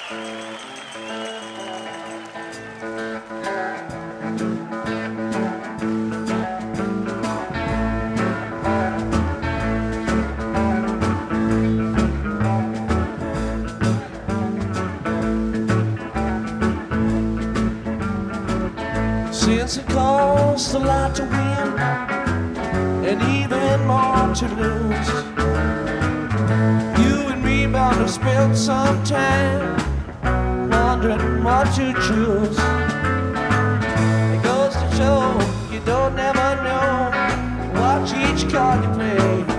Since it costs a lot to win and even more to lose, you and me bound to spend some time wondering what to choose. It goes to show you don't never know what each card you play.